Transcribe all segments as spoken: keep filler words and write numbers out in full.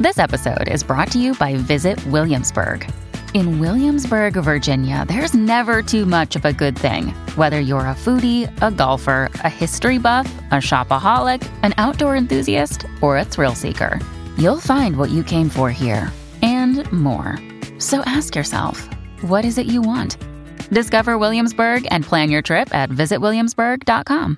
This episode is brought to you by Visit Williamsburg. In Williamsburg, Virginia, there's never too much of a good thing. Whether you're a foodie, a golfer, a history buff, a shopaholic, an outdoor enthusiast, or a thrill seeker, you'll find what you came for here and more. So ask yourself, what is it you want? Discover Williamsburg and plan your trip at visit williamsburg dot com.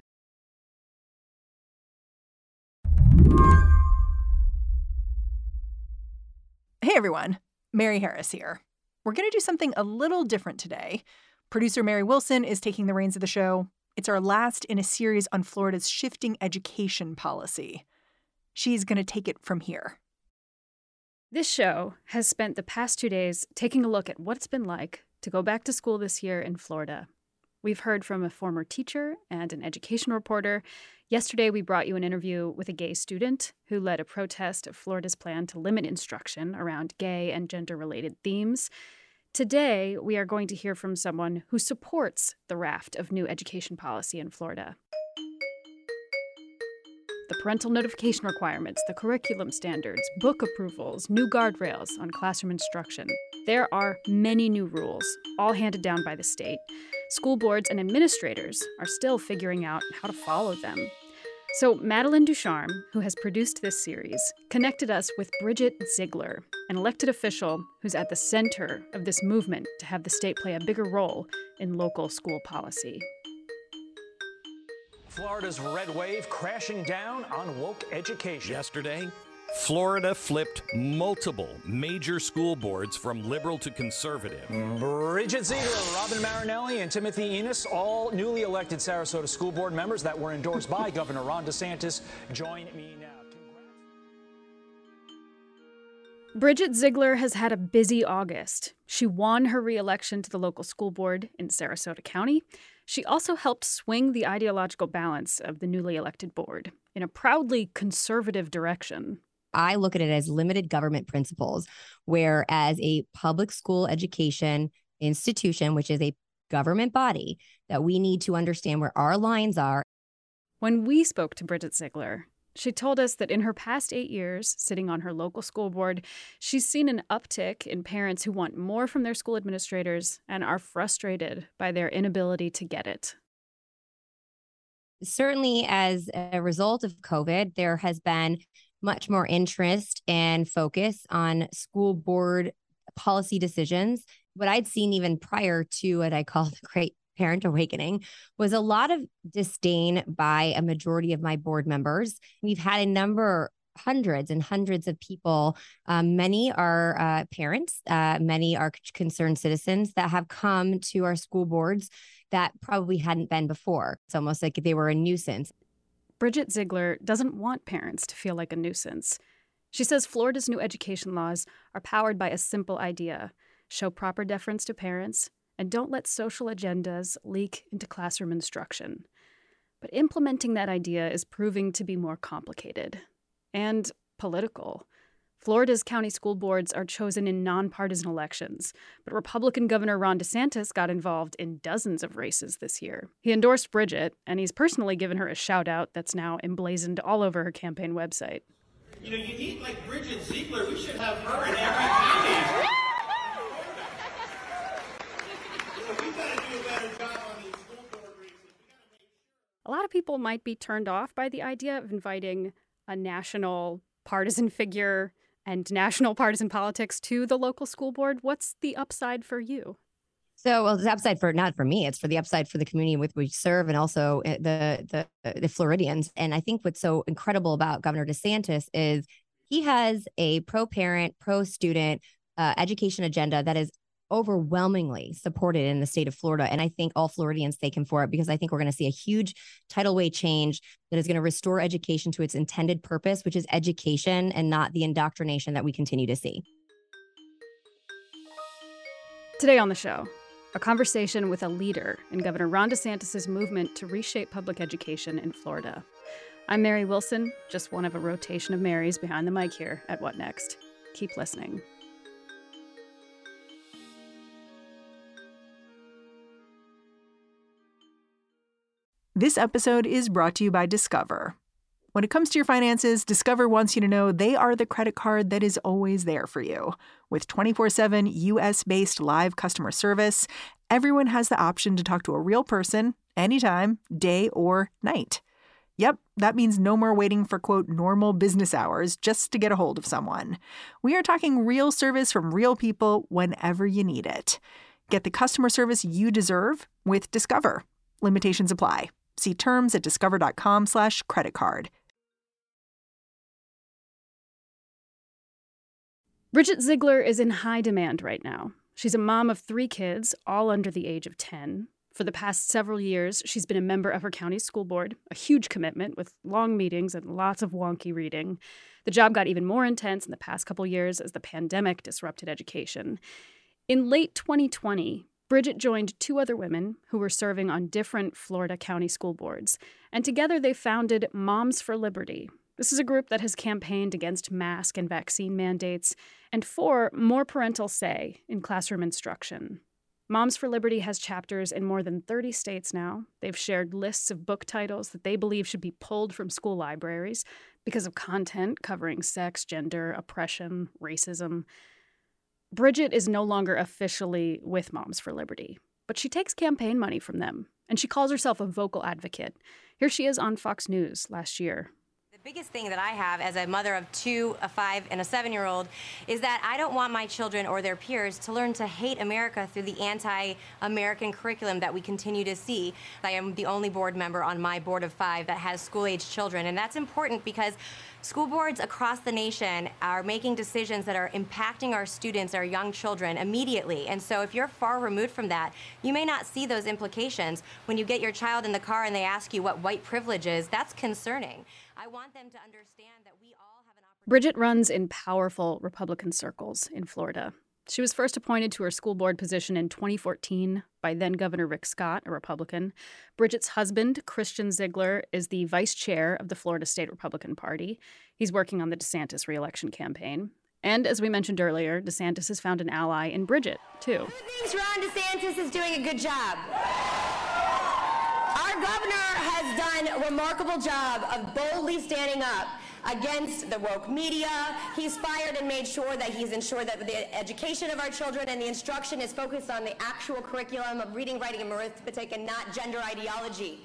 Hey everyone, Mary Harris here. We're going to do something a little different today. Producer Mary Wilson is taking the reins of the show. It's our last in a series on Florida's shifting education policy. She's going to take it from here. This show has spent the past two days taking a look at what it's been like to go back to school this year in Florida. We've heard from a former teacher and an education reporter. Yesterday, we brought you an interview with a gay student who led a protest of Florida's plan to limit instruction around gay and gender-related themes. Today, we are going to hear from someone who supports the raft of new education policy in Florida. The parental notification requirements, the curriculum standards, book approvals, new guardrails on classroom instruction. There are many new rules, all handed down by the state. School boards and administrators are still figuring out how to follow them. So Madeline Ducharme, who has produced this series, connected us with Bridget Ziegler, an elected official who's at the center of this movement to have the state play a bigger role in local school policy. Florida's red wave crashing down on woke education. Yesterday, Florida flipped multiple major school boards from liberal to conservative. Bridget Ziegler, Robin Marinelli, and Timothy Enos, all newly elected Sarasota school board members that were endorsed by Governor Ron DeSantis, join me now. Bridget Ziegler has had a busy August. She won her re-election to the local school board in Sarasota County. She also helped swing the ideological balance of the newly elected board in a proudly conservative direction. I look at it as limited government principles, where as a public school education institution, which is a government body, that we need to understand where our lines are. When we spoke to Bridget Ziegler, she told us that in her past eight years sitting on her local school board, she's seen an uptick in parents who want more from their school administrators and are frustrated by their inability to get it. Certainly, as a result of COVID, there has been much more interest and focus on school board policy decisions. What I'd seen even prior to what I call the Great Parent Awakening was a lot of disdain by a majority of my board members. We've had a number, hundreds and hundreds of people. Um, many are uh, parents, uh, many are concerned citizens that have come to our school boards that probably hadn't been before. It's almost like they were a nuisance. Bridget Ziegler doesn't want parents to feel like a nuisance. She says Florida's new education laws are powered by a simple idea: show proper deference to parents and don't let social agendas leak into classroom instruction. But implementing that idea is proving to be more complicated and political. Florida's county school boards are chosen in nonpartisan elections, but Republican Governor Ron DeSantis got involved in dozens of races this year. He endorsed Bridget, and he's personally given her a shout-out that's now emblazoned all over her campaign website. You know, you need like Bridget Ziegler. We should have her in every county. You know, we've got to do a better job on these school board races. We got to make sure. A lot of people might be turned off by the idea of inviting a national partisan figure and national partisan politics to the local school board. What's the upside for you? So, well, the upside for not for me, it's for the upside for the community with which we serve and also the, the the Floridians. And I think what's so incredible about Governor DeSantis is he has a pro-parent, pro-student uh, education agenda that is overwhelmingly supported in the state of Florida. And I think all Floridians thank him for it, because I think we're going to see a huge tidal wave change that is going to restore education to its intended purpose, which is education and not the indoctrination that we continue to see. Today on the show, a conversation with a leader in Governor Ron DeSantis' movement to reshape public education in Florida. I'm Mary Wilson, just one of a rotation of Marys behind the mic here at What Next. Keep listening. This episode is brought to you by Discover. When it comes to your finances, Discover wants you to know they are the credit card that is always there for you. With twenty-four seven U S-based live customer service, everyone has the option to talk to a real person anytime, day or night. Yep, that means no more waiting for, quote, normal business hours just to get a hold of someone. We are talking real service from real people whenever you need it. Get the customer service you deserve with Discover. Limitations apply. See terms at discover.com slash credit card. Bridget Ziegler is in high demand right now. She's a mom of three kids, all under the age of ten. For the past several years, she's been a member of her county school board, a huge commitment with long meetings and lots of wonky reading. The job got even more intense in the past couple years as the pandemic disrupted education. In late twenty twenty, Bridget joined two other women who were serving on different Florida county school boards, and together they founded Moms for Liberty. This is a group that has campaigned against mask and vaccine mandates and for more parental say in classroom instruction. Moms for Liberty has chapters in more than thirty states now. They've shared lists of book titles that they believe should be pulled from school libraries because of content covering sex, gender, oppression, racism. Bridget is no longer officially with Moms for Liberty, but she takes campaign money from them, and she calls herself a vocal advocate. Here she is on Fox News last year. The biggest thing that I have as a mother of two, a five, and a seven-year-old is that I don't want my children or their peers to learn to hate America through the anti-American curriculum that we continue to see. I am the only board member on my board of five that has school-age children, and that's important because school boards across the nation are making decisions that are impacting our students, our young children, immediately. And so if you're far removed from that, you may not see those implications. When you get your child in the car and they ask you what white privilege is, that's concerning. I want them to understand that we all have an opportunity. Bridget runs in powerful Republican circles in Florida. She was first appointed to her school board position in twenty fourteen by then-Governor Rick Scott, a Republican. Bridget's husband, Christian Ziegler, is the vice chair of the Florida State Republican Party. He's working on the DeSantis re-election campaign. And as we mentioned earlier, DeSantis has found an ally in Bridget, too. Who thinks Ron DeSantis is doing a good job? Our governor has done a remarkable job of boldly standing up against the woke media. He's fired and made sure that he's ensured that the education of our children and the instruction is focused on the actual curriculum of reading, writing, and arithmetic and not gender ideology.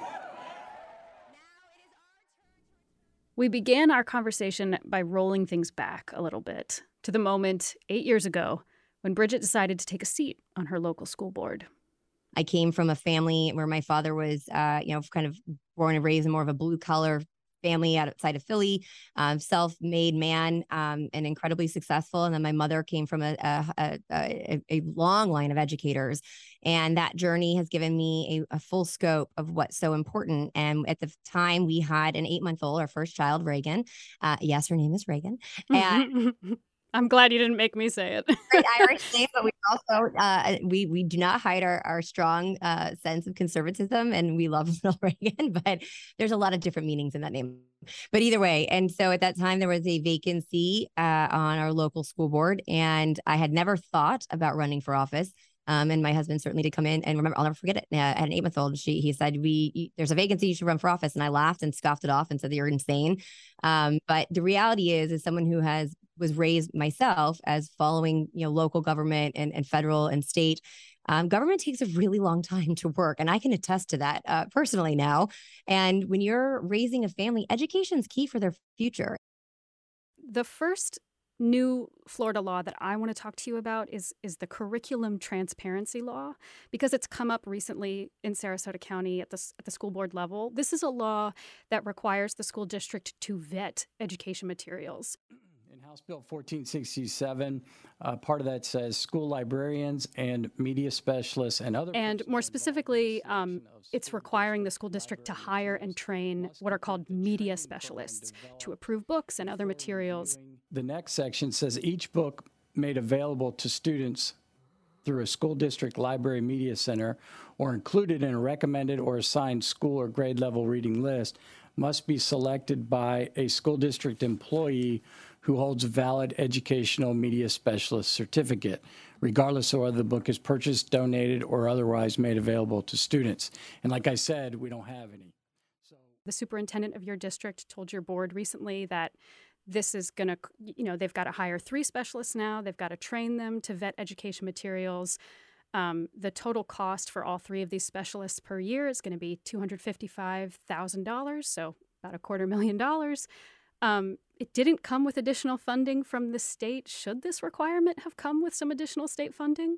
We began our conversation by rolling things back a little bit to the moment eight years ago when Bridget decided to take a seat on her local school board. I came from a family where my father was, uh, you know, kind of born and raised in more of a blue collar family outside of Philly, um, self-made man, um, and incredibly successful. And then my mother came from a, a, a, a long line of educators. And that journey has given me a, a full scope of what's so important. And at the time we had an eight month old, our first child, Reagan. Uh, yes, her name is Reagan. And I'm glad you didn't make me say it. Great Irish name, but we also uh, we we do not hide our our strong uh, sense of conservatism, and we love little Reagan. But there's a lot of different meanings in that name. But either way, and so at that time there was a vacancy uh, on our local school board, and I had never thought about running for office. Um, and my husband certainly did come in, and remember, I'll never forget it. Uh, at an eight month old, she he said, "We there's a vacancy, you should run for office." And I laughed and scoffed it off and said, "You're insane." Um, but the reality is, as someone who has was raised myself as following, you know, local government and, and federal and state, um, government takes a really long time to work. And I can attest to that uh, personally now. And when you're raising a family, education is key for their future. The first new Florida law that I want to talk to you about is is the curriculum transparency law, because it's come up recently in Sarasota County at the, at the school board level. This is a law that requires the school district to vet education materials. In House Bill fourteen sixty-seven, uh, part of that says school librarians and media specialists and other. And more specifically, um, it's requiring the school district to hire and train what are called media specialists to approve books and other materials. The next section says each book made available to students through a school district library media center or included in a recommended or assigned school or grade level reading list must be selected by a school district employee who holds a valid educational media specialist certificate, regardless of whether the book is purchased, donated, or otherwise made available to students. And like I said, we don't have any. So The superintendent of your district told your board recently that this is going to, you know, they've got to hire three specialists now. They've got to train them to vet education materials. Um, the total cost for all three of these specialists per year is going to be two hundred fifty-five thousand dollars, so about a quarter million dollars. Um, it didn't come with additional funding from the state. Should this requirement have come with some additional state funding?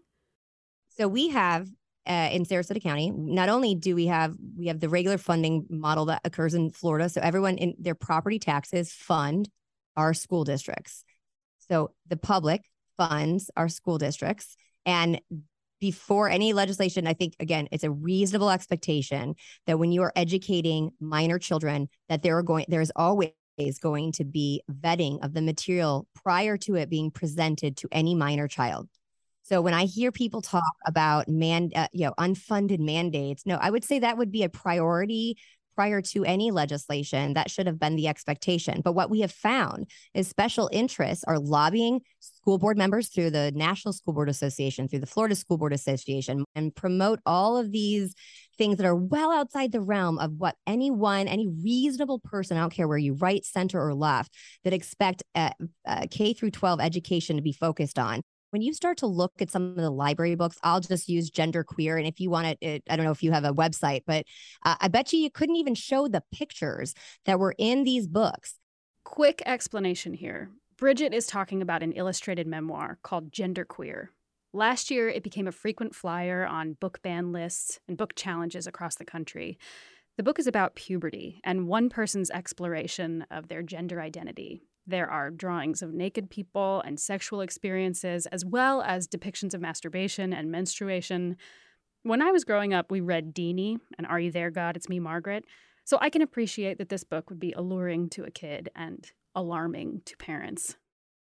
So we have uh, in Sarasota County, not only do we have we have the regular funding model that occurs in Florida. So everyone in their property taxes fund our school districts. So the public funds our school districts. And before any legislation, I think, again, it's a reasonable expectation that when you are educating minor children, that there are going, there's always going to be vetting of the material prior to it being presented to any minor child. So when I hear people talk about man, uh, you know, unfunded mandates, no, I would say that would be a priority prior to any legislation. That should have been the expectation. But what we have found is special interests are lobbying school board members through the National School Board Association, through the Florida School Board Association, and promote all of these things that are well outside the realm of what anyone, any reasonable person, I don't care where you right, center, or left, that expect uh, uh, K through twelve education to be focused on. When you start to look at some of the library books, I'll just use genderqueer. And if you want it, I don't know if you have a website, but uh, I bet you you couldn't even show the pictures that were in these books. Quick explanation here. Bridget is talking about an illustrated memoir called Genderqueer. Last year, it became a frequent flyer on book ban lists and book challenges across the country. The book is about puberty and one person's exploration of their gender identity. There are drawings of naked people and sexual experiences, as well as depictions of masturbation and menstruation. When I was growing up, we read Deanie and Are You There, God? It's Me, Margaret. So I can appreciate that this book would be alluring to a kid and alarming to parents.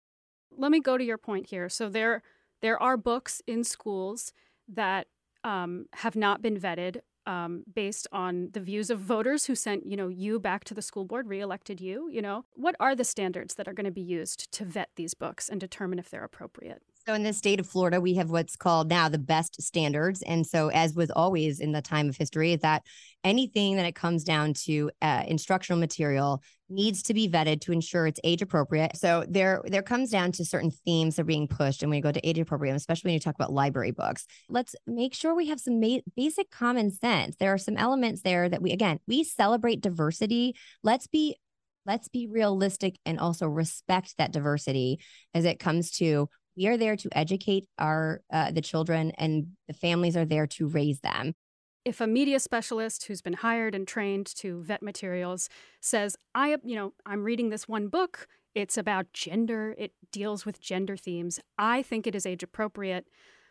Let me go to your point here. So there, there are books in schools that um, have not been vetted Um, based on the views of voters who sent, you know, you back to the school board, reelected you, you know. What are the standards that are going to be used to vet these books and determine if they're appropriate? So in the state of Florida, we have what's called now the best standards. And so as was always in the time of history, is that anything that it comes down to uh, instructional material needs to be vetted to ensure it's age appropriate. So there, there comes down to certain themes that are being pushed. And when you go to age appropriate, especially when you talk about library books, let's make sure we have some ma- basic common sense. There are some elements there that we, again, we celebrate diversity. Let's be Let's be realistic and also respect that diversity as it comes to we are there to educate our uh, the children, and the families are there to raise them. If a media specialist who's been hired and trained to vet materials says, I, you know, I'm reading this one book, it's about gender, it deals with gender themes, I think it is age appropriate.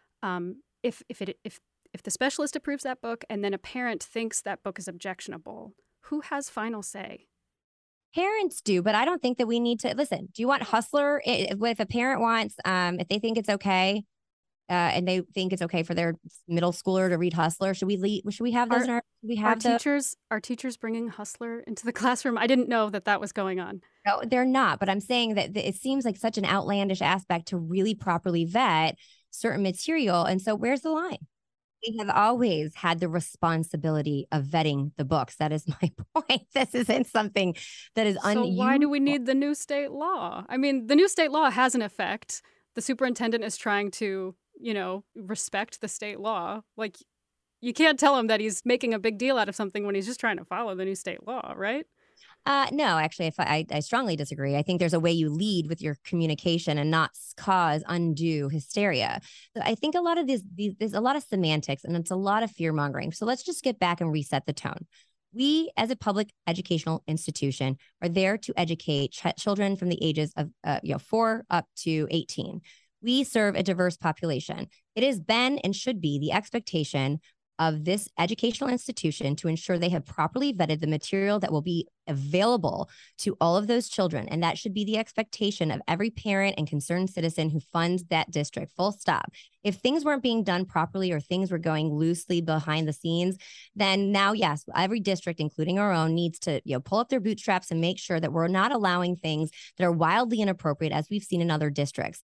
Um, if if it if if the specialist approves that book and then a parent thinks that book is objectionable, who has final say? Parents do, but I don't think that we need to listen. Do you want Hustler? If, if a parent wants, um, if they think it's okay, uh, and they think it's okay for their middle schooler to read Hustler, should we lead, should we have those? Are, in our, should we have are the, teachers are teachers bringing Hustler into the classroom? I didn't know that that was going on. No, they're not. But I'm saying that it seems like such an outlandish aspect to really properly vet certain material. And so, where's the line? We have always had the responsibility of vetting the books. That is my point. This isn't something that is unusual. So why do we need the new state law? I mean, the new state law has an effect. The superintendent is trying to, you know, respect the state law. Like, you can't tell him that he's making a big deal out of something when he's just trying to follow the new state law, right? Uh, no, actually, if I, I strongly disagree. I think there's a way you lead with your communication and not cause undue hysteria. So I think a lot of these, these, there's a lot of semantics and it's a lot of fear mongering. So let's just get back and reset the tone. We, as a public educational institution, are there to educate ch- children from the ages of uh, you know four up to eighteen. We serve a diverse population. It has been and should be the expectation of this educational institution to ensure they have properly vetted the material that will be available to all of those children. And that should be the expectation of every parent and concerned citizen who funds that district, full stop. If things weren't being done properly or things were going loosely behind the scenes, then now, yes, every district, including our own, needs to you know pull up their bootstraps and make sure that we're not allowing things that are wildly inappropriate, as we've seen in other districts.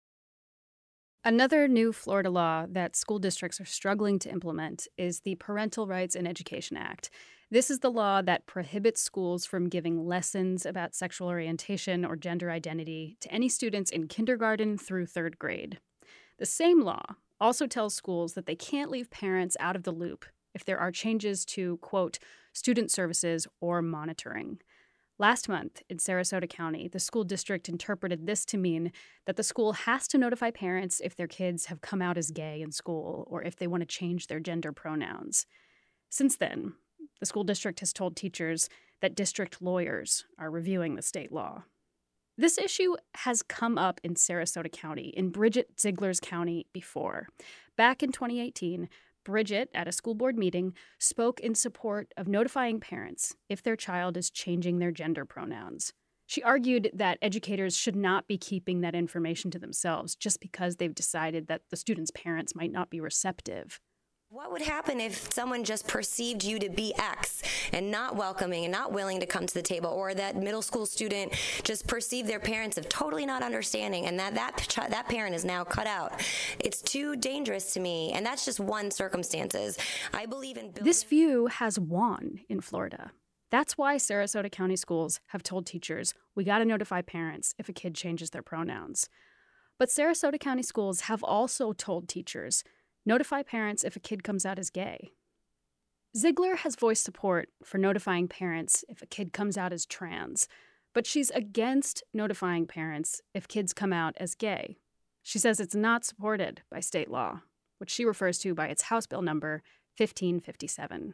Another new Florida law that school districts are struggling to implement is the Parental Rights in Education Act. This is the law that prohibits schools from giving lessons about sexual orientation or gender identity to any students in kindergarten through third grade. The same law also tells schools that they can't leave parents out of the loop if there are changes to, quote, student services or monitoring. Last month in Sarasota County, the school district interpreted this to mean that the school has to notify parents if their kids have come out as gay in school or if they want to change their gender pronouns. Since then, the school district has told teachers that district lawyers are reviewing the state law. This issue has come up in Sarasota County, in Bridget Ziegler's county before. Back in twenty eighteen, Bridget, at a school board meeting, spoke in support of notifying parents if their child is changing their gender pronouns. She argued that educators should not be keeping that information to themselves just because they've decided that the student's parents might not be receptive. What would happen if someone just perceived you to be X and not welcoming and not willing to come to the table, or that middle school student just perceived their parents of totally not understanding and that that, ch- that parent is now cut out? It's too dangerous to me, and that's just one circumstances. I believe in building- This view has won in Florida. That's why Sarasota County schools have told teachers, we got to notify parents if a kid changes their pronouns. But Sarasota County schools have also told teachers, notify parents if a kid comes out as gay. Ziegler has voiced support for notifying parents if a kid comes out as trans, but she's against notifying parents if kids come out as gay. She says it's not supported by state law, which she refers to by its House Bill number fifteen fifty-seven.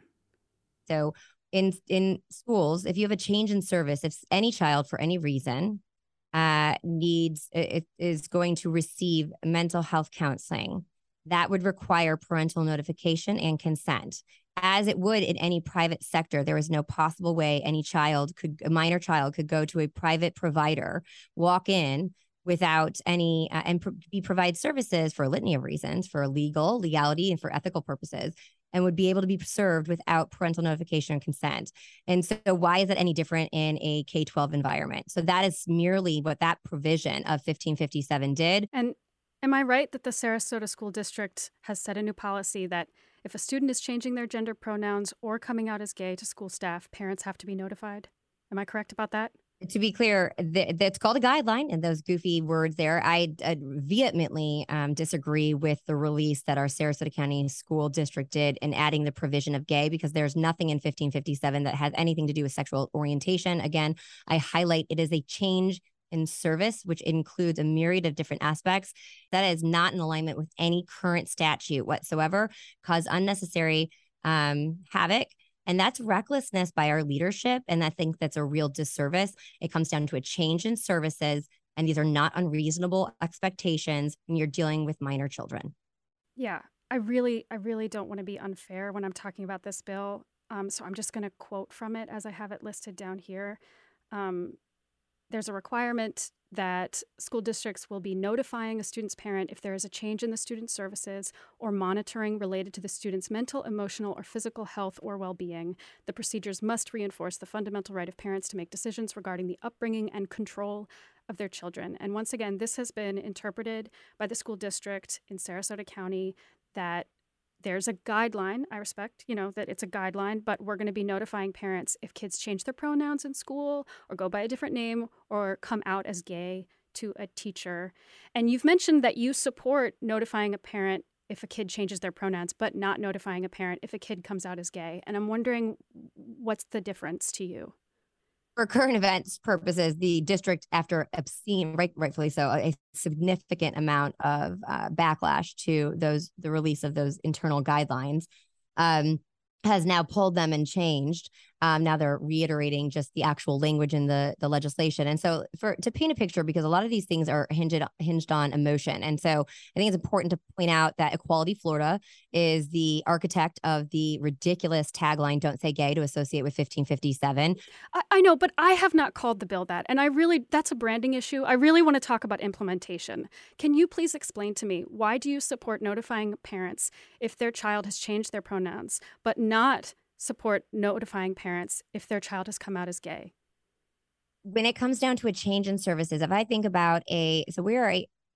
So in in schools, if you have a change in service, if any child for any reason uh, needs, it is going to receive mental health counseling, that would require parental notification and consent. As it would in any private sector, there is no possible way any child could, a minor child could go to a private provider, walk in without any, uh, and pro- be provide services for a litany of reasons, for legal, legality, and for ethical purposes, and would be able to be served without parental notification and consent. And so why is it any different in a K twelve environment? So that is merely what that provision of fifteen fifty-seven did. And am I right that the Sarasota School District has set a new policy that if a student is changing their gender pronouns or coming out as gay to school staff, parents have to be notified? Am I correct about that? To be clear, th- that's called a guideline, and those goofy words there. I, I vehemently um, disagree with the release that our Sarasota County School District did in adding the provision of gay, because there's nothing in fifteen fifty-seven that has anything to do with sexual orientation. Again, I highlight it is a change in service, which includes a myriad of different aspects that is not in alignment with any current statute whatsoever, cause unnecessary um, havoc. And that's recklessness by our leadership. And I think that's a real disservice. It comes down to a change in services, and these are not unreasonable expectations when you're dealing with minor children. Yeah, I really, I really don't want to be unfair when I'm talking about this bill. Um, so I'm just going to quote from it as I have it listed down here. Um, There's a requirement that school districts will be notifying a student's parent if there is a change in the student's services or monitoring related to the student's mental, emotional, or physical health or well-being. The procedures must reinforce the fundamental right of parents to make decisions regarding the upbringing and control of their children. And once again, this has been interpreted by the school district in Sarasota County that there's a guideline. I respect, you know, that it's a guideline, but we're going to be notifying parents if kids change their pronouns in school or go by a different name or come out as gay to a teacher. And you've mentioned that you support notifying a parent if a kid changes their pronouns, but not notifying a parent if a kid comes out as gay. And I'm wondering, what's the difference to you? For current events purposes, the district, after obscene, right, rightfully so, a significant amount of uh, backlash to those, the release of those internal guidelines, um, has now pulled them and changed. Um, now they're reiterating just the actual language in the, the legislation. And so for to paint a picture, because a lot of these things are hinged, hinged on emotion. And so I think it's important to point out that Equality Florida is the architect of the ridiculous tagline, "Don't say gay," to associate with fifteen fifty-seven. I, I know, but I have not called the bill that. And I really, that's a branding issue. I really want to talk about implementation. Can you please explain to me, why do you support notifying parents if their child has changed their pronouns, but not support notifying parents if their child has come out as gay? When it comes down to a change in services, if I think about a, so we are a,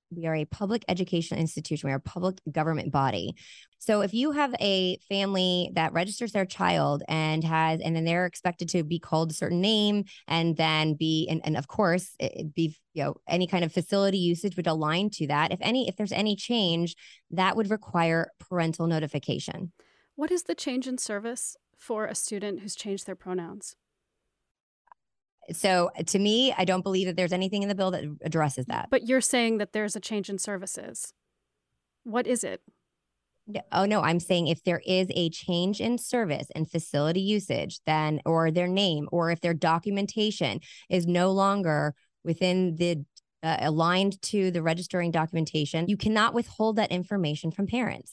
we are a public education institution. We are a public government body. So if you have a family that registers their child and has, and then they're expected to be called a certain name, and then be, and, and of course, it be, you know, any kind of facility usage would align to that. If any, if there's any change, that would require parental notification. What is the change in service for a student who's changed their pronouns? So to me, I don't believe that there's anything in the bill that addresses that. But you're saying that there's a change in services. What is it? Oh, no, I'm saying if there is a change in service and facility usage, then, or their name, or if their documentation is no longer within the uh, aligned to the registering documentation, you cannot withhold that information from parents.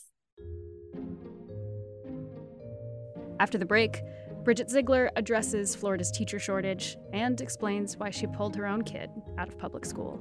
After the break, Bridget Ziegler addresses Florida's teacher shortage and explains why she pulled her own kid out of public school.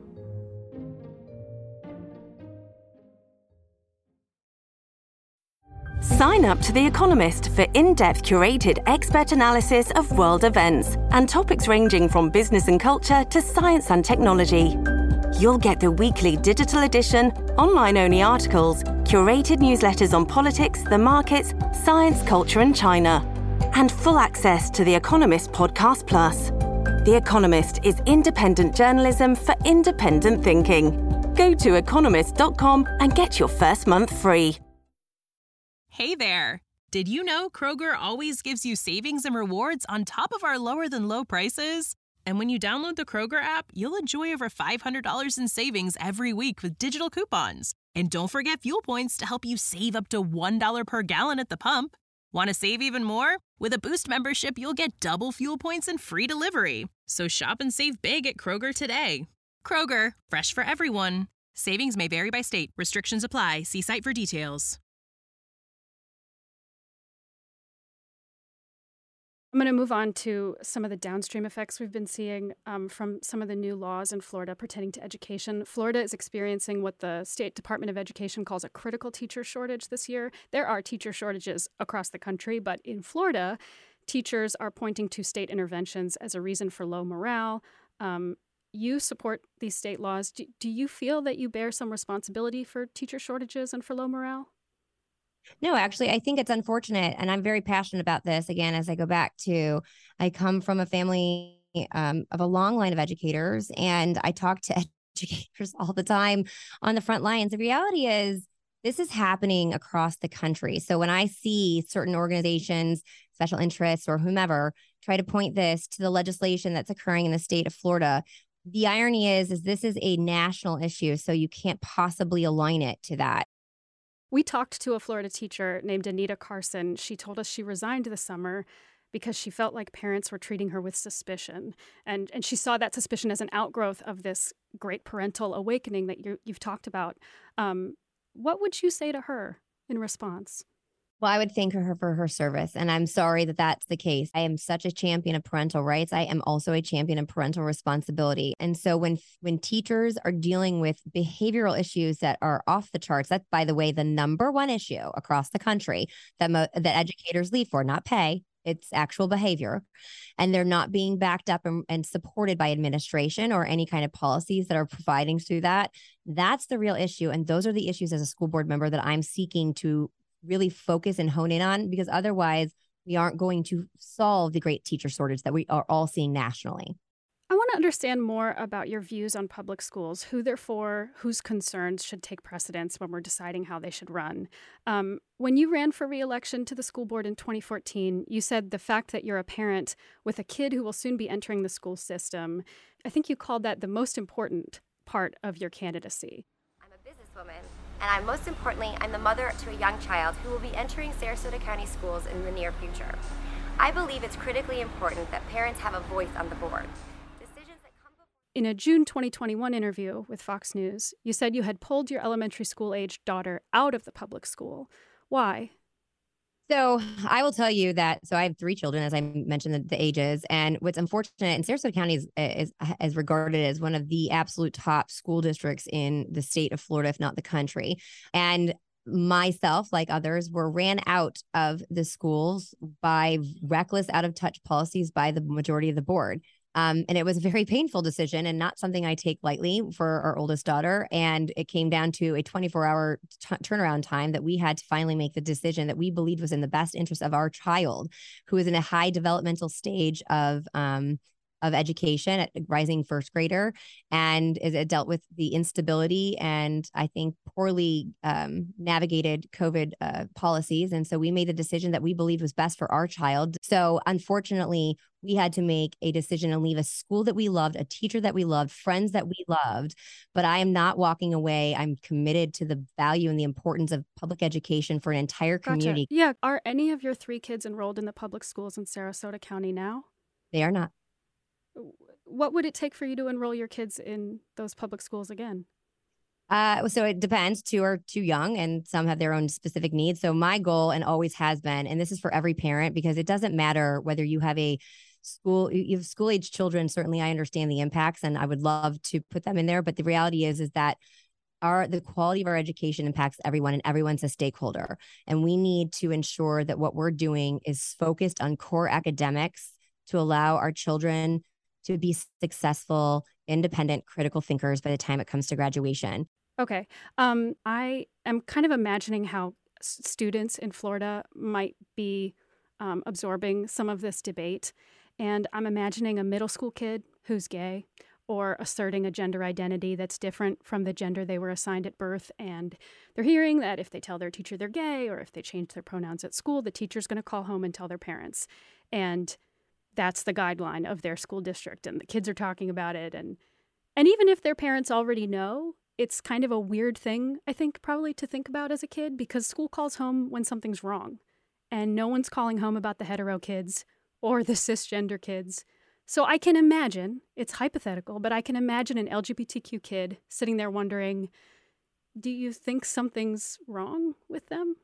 Sign up to The Economist for in-depth curated expert analysis of world events and topics ranging from business and culture to science and technology. You'll get the weekly digital edition, online-only articles, curated newsletters on politics, the markets, science, culture, and China, and full access to The Economist Podcast Plus. The Economist is independent journalism for independent thinking. Go to economist dot com and get your first month free. Hey there! Did you know Kroger always gives you savings and rewards on top of our lower-than-low prices? And when you download the Kroger app, you'll enjoy over five hundred dollars in savings every week with digital coupons. And don't forget fuel points to help you save up to one dollar per gallon at the pump. Want to save even more? With a Boost membership, you'll get double fuel points and free delivery. So shop and save big at Kroger today. Kroger, fresh for everyone. Savings may vary by state. Restrictions apply. See site for details. I'm going to move on to some of the downstream effects we've been seeing um, from some of the new laws in Florida pertaining to education. Florida is experiencing what the State Department of Education calls a critical teacher shortage this year. There are teacher shortages across the country, but in Florida, teachers are pointing to state interventions as a reason for low morale. Um, you support these state laws. Do, do you feel that you bear some responsibility for teacher shortages and for low morale? No, actually, I think it's unfortunate. And I'm very passionate about this. Again, as I go back to, I come from a family um, of a long line of educators, and I talk to educators all the time on the front lines. The reality is this is happening across the country. So when I see certain organizations, special interests, or whomever try to point this to the legislation that's occurring in the state of Florida, the irony is, is this is a national issue. So you can't possibly align it to that. We talked to a Florida teacher named Anita Carson. She told us she resigned this summer because she felt like parents were treating her with suspicion. And and she saw that suspicion as an outgrowth of this great parental awakening that you, you've talked about. Um, what would you say to her in response? Well, I would thank her for her service, and I'm sorry that that's the case. I am such a champion of parental rights. I am also a champion of parental responsibility. And so when when teachers are dealing with behavioral issues that are off the charts, that's, by the way, the number one issue across the country that mo- that educators leave for, not pay. It's actual behavior, and they're not being backed up and, and supported by administration or any kind of policies that are providing through that. That's the real issue. And those are the issues as a school board member that I'm seeking to really focus and hone in on, because otherwise we aren't going to solve the great teacher shortage that we are all seeing nationally. I want to understand more about your views on public schools, who they're for, whose concerns should take precedence when we're deciding how they should run. Um, when you ran for re-election to the school board in twenty fourteen, you said the fact that you're a parent with a kid who will soon be entering the school system, I think you called that the most important part of your candidacy. I'm a businesswoman, and I'm most importantly, I'm the mother to a young child who will be entering Sarasota County schools in the near future. I believe it's critically important that parents have a voice on the board. In a June twenty twenty-one interview with Fox News, you said you had pulled your elementary school-aged daughter out of the public school. Why? So I will tell you that, so I have three children, as I mentioned the, the ages, and what's unfortunate, and Sarasota County is, is, is regarded as one of the absolute top school districts in the state of Florida, if not the country. And myself, like others, were ran out of the schools by reckless, out of touch policies by the majority of the board. Um, and it was a very painful decision and not something I take lightly for our oldest daughter. And it came down to a twenty-four hour t- turnaround time that we had to finally make the decision that we believed was in the best interest of our child, who is in a high developmental stage of um, of education at rising first grader, and it dealt with the instability and I think poorly um, navigated COVID uh, policies. And so we made the decision that we believed was best for our child. So unfortunately, we had to make a decision and leave a school that we loved, a teacher that we loved, friends that we loved. But I am not walking away. I'm committed to the value and the importance of public education for an entire community. Gotcha. Yeah. Are any of your three kids enrolled in the public schools in Sarasota County now? They are not. What would it take for you to enroll your kids in those public schools again? Uh, so it depends. Two are too young and some have their own specific needs. So my goal, and always has been, and this is for every parent, because it doesn't matter whether you have a school, you have school age children. Certainly I understand the impacts and I would love to put them in there. But the reality is, is that our, the quality of our education impacts everyone and everyone's a stakeholder. And we need to ensure that what we're doing is focused on core academics to allow our children to be successful, independent, critical thinkers by the time it comes to graduation. Okay. Um, I am kind of imagining how s- students in Florida might be um, absorbing some of this debate. And I'm imagining a middle school kid who's gay or asserting a gender identity that's different from the gender they were assigned at birth. And they're hearing that if they tell their teacher they're gay or if they change their pronouns at school, the teacher's going to call home and tell their parents. And that's the guideline of their school district. And the kids are talking about it. And and even if their parents already know, it's kind of a weird thing, I think, probably to think about as a kid, because school calls home when something's wrong. And no one's calling home about the hetero kids or the cisgender kids. So I can imagine, it's hypothetical, but I can imagine an L G B T Q kid sitting there wondering, do you think something's wrong with them?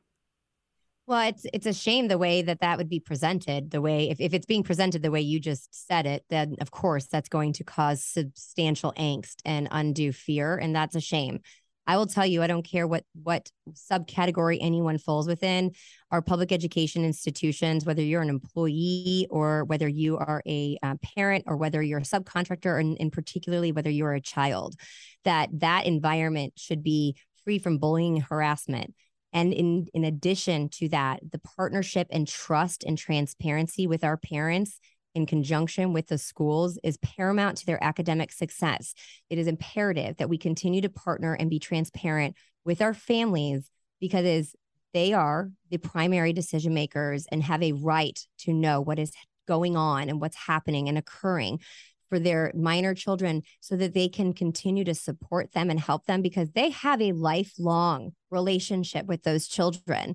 Well, it's it's a shame the way that that would be presented, the way if, if it's being presented the way you just said it, then of course that's going to cause substantial angst and undue fear. And that's a shame. I will tell you, I don't care what what subcategory anyone falls within. Our public education institutions, whether you're an employee or whether you are a uh, parent or whether you're a subcontractor, and, and particularly whether you're a child, that that environment should be free from bullying and harassment. And in, in addition to that, the partnership and trust and transparency with our parents in conjunction with the schools is paramount to their academic success. It is imperative that we continue to partner and be transparent with our families, because they are the primary decision makers and have a right to know what is going on and what's happening and occurring for their minor children, so that they can continue to support them and help them, because they have a lifelong relationship with those children.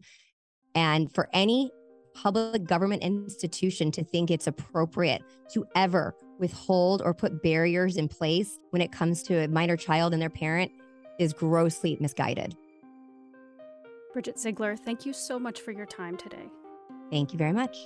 And for any public government institution to think it's appropriate to ever withhold or put barriers in place when it comes to a minor child and their parent is grossly misguided. Bridget Ziegler, thank you so much for your time today. Thank you very much.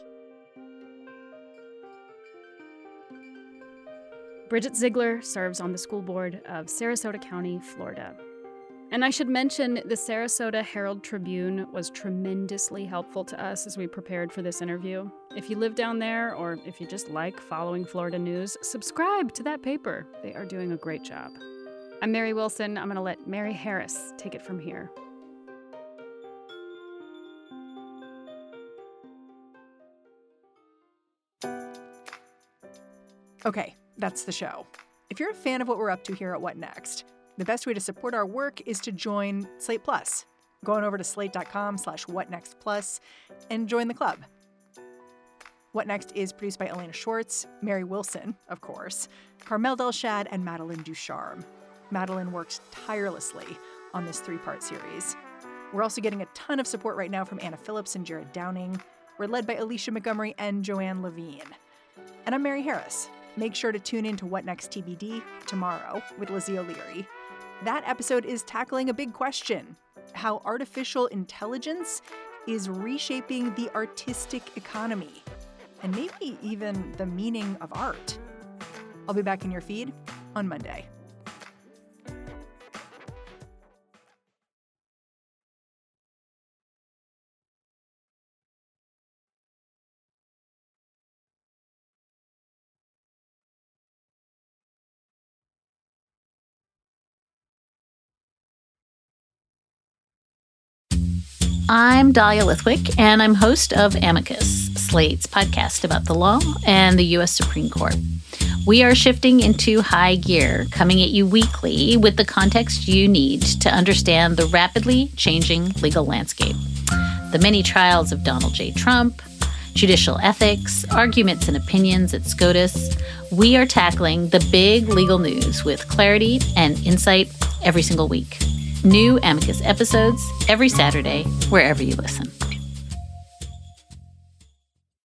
Bridget Ziegler serves on the school board of Sarasota County, Florida. And I should mention the Sarasota Herald Tribune was tremendously helpful to us as we prepared for this interview. If you live down there, or if you just like following Florida news, subscribe to that paper. They are doing a great job. I'm Mary Wilson. I'm going to let Mary Harris take it from here. Okay, that's the show. If you're a fan of what we're up to here at What Next, the best way to support our work is to join Slate Plus. Go on over to slate.com slash whatnextplus and join the club. What Next is produced by Elena Schwartz, Mary Wilson, of course, Carmel Delshad, and Madeline Ducharme. Madeline worked tirelessly on this three-part series. We're also getting a ton of support right now from Anna Phillips and Jared Downing. We're led by Alicia Montgomery and Joanne Levine. And I'm Mary Harris. Make sure to tune in to What Next T B D tomorrow with Lizzie O'Leary. That episode is tackling a big question: how artificial intelligence is reshaping the artistic economy, and maybe even the meaning of art. I'll be back in your feed on Monday. I'm Dahlia Lithwick, and I'm host of Amicus, Slate's podcast about the law and the U S Supreme Court. We are shifting into high gear, coming at you weekly with the context you need to understand the rapidly changing legal landscape. The many trials of Donald J. Trump, judicial ethics, arguments and opinions at SCOTUS. We are tackling the big legal news with clarity and insight every single week. New Amicus episodes every Saturday, wherever you listen.